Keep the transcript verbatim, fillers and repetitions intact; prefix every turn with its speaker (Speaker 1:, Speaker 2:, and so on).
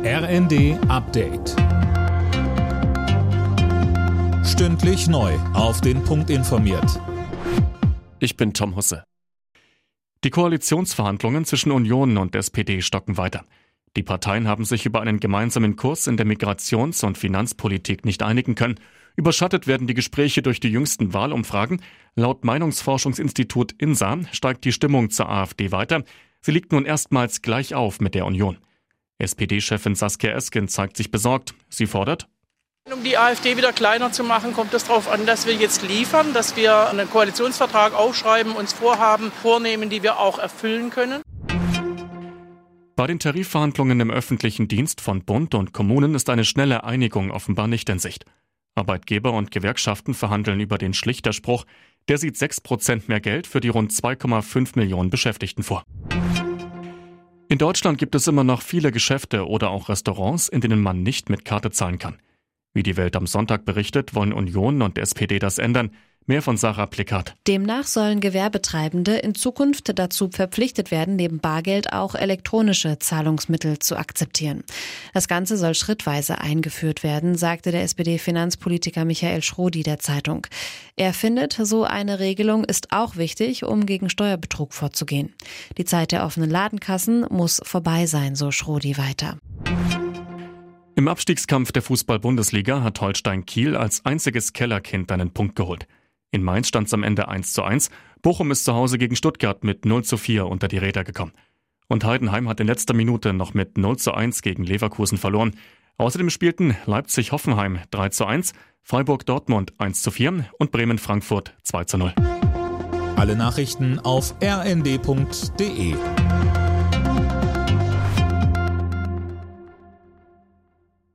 Speaker 1: R N D Update. Stündlich neu auf den Punkt informiert.
Speaker 2: Ich bin Tom Husse. Die Koalitionsverhandlungen zwischen Union und S P D stocken weiter. Die Parteien haben sich über einen gemeinsamen Kurs in der Migrations- und Finanzpolitik nicht einigen können. Überschattet werden die Gespräche durch die jüngsten Wahlumfragen. Laut Meinungsforschungsinstitut INSA steigt die Stimmung zur AfD weiter. Sie liegt nun erstmals gleich auf mit der Union. S P D-Chefin Saskia Esken zeigt sich besorgt. Sie fordert:
Speaker 3: Um die AfD wieder kleiner zu machen, kommt es darauf an, dass wir jetzt liefern, dass wir einen Koalitionsvertrag aufschreiben, uns Vorhaben vornehmen, die wir auch erfüllen können.
Speaker 2: Bei den Tarifverhandlungen im öffentlichen Dienst von Bund und Kommunen ist eine schnelle Einigung offenbar nicht in Sicht. Arbeitgeber und Gewerkschaften verhandeln über den Schlichterspruch. Der sieht sechs Prozent mehr Geld für die rund zwei Komma fünf Millionen Beschäftigten vor. In Deutschland gibt es immer noch viele Geschäfte oder auch Restaurants, in denen man nicht mit Karte zahlen kann. Wie die Welt am Sonntag berichtet, wollen Union und S P D das ändern. Mehr von Sarah Plickert.
Speaker 4: Demnach sollen Gewerbetreibende in Zukunft dazu verpflichtet werden, neben Bargeld auch elektronische Zahlungsmittel zu akzeptieren. Das Ganze soll schrittweise eingeführt werden, sagte der S P D-Finanzpolitiker Michael Schrodi der Zeitung. Er findet, so eine Regelung ist auch wichtig, um gegen Steuerbetrug vorzugehen. Die Zeit der offenen Ladenkassen muss vorbei sein, so Schrodi weiter.
Speaker 2: Im Abstiegskampf der Fußball-Bundesliga hat Holstein Kiel als einziges Kellerkind einen Punkt geholt. In Mainz stand es am Ende eins zu eins. Bochum ist zu Hause gegen Stuttgart mit null zu vier unter die Räder gekommen. Und Heidenheim hat in letzter Minute noch mit null zu eins gegen Leverkusen verloren. Außerdem spielten Leipzig-Hoffenheim drei zu eins, Freiburg-Dortmund eins zu vier und Bremen-Frankfurt zwei zu null.
Speaker 1: Alle Nachrichten auf r n d punkt d e.